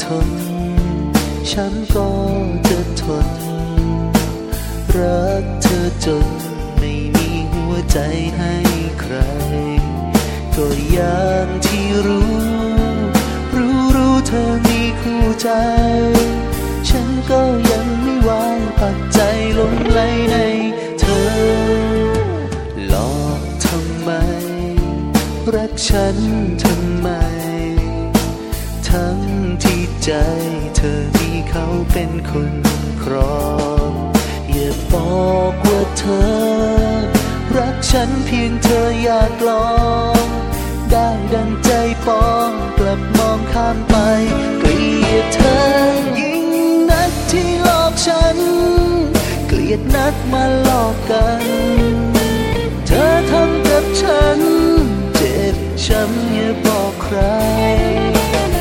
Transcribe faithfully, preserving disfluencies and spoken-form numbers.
นฉันก็จะทนรักเธอจนไม่มีหัวใจให้ใครก็อย่างที่รู้รู้รู้เธอมีคู่ใจฉันก็ยังไม่วางปักใจลงไหลในเธอหลอกทำไมรักฉันทำไมทั้งที่ใจเธอมีเขาเป็นคนครองอย่าบอกว่าเธอรักฉันเพียงเธออยากลองได้ดังใจปองกลับมองข้ามไปเกลียดเธอยิ่งนักที่หลอกฉันเกลียดนักมาหลอกกันเธอทำกับฉันเจ็บช้ำอย่าบอกใคร